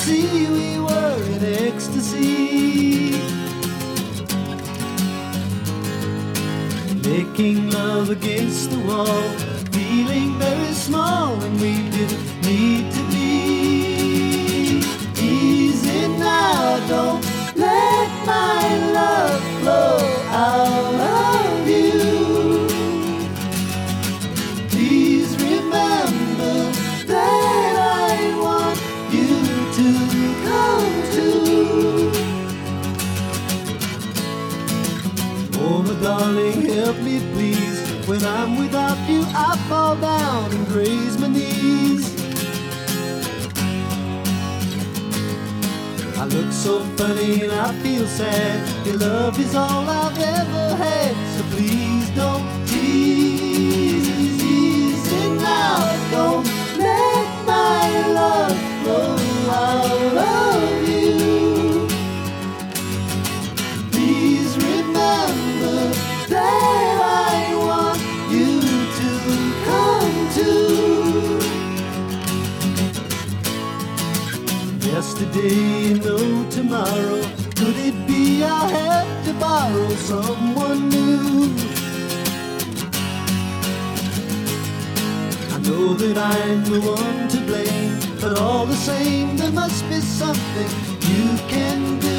see we were in ecstasy, making love against the wall, feeling very small when we didn't need to be. Easy now, don't let my love flow out of you. Please remember that I want you to come to. Oh, my darling, help me please. When I'm without you, I fall down and graze my knees. I look so funny and I feel sad. Your love is all I've ever had, so please don't tease. Easy now, don't let my love flow out of you. Please remember that I want you to come to. Yesterday and no tomorrow, could it be I had to borrow someone new? I know that I'm the one to blame, but all the same there must be something you can do.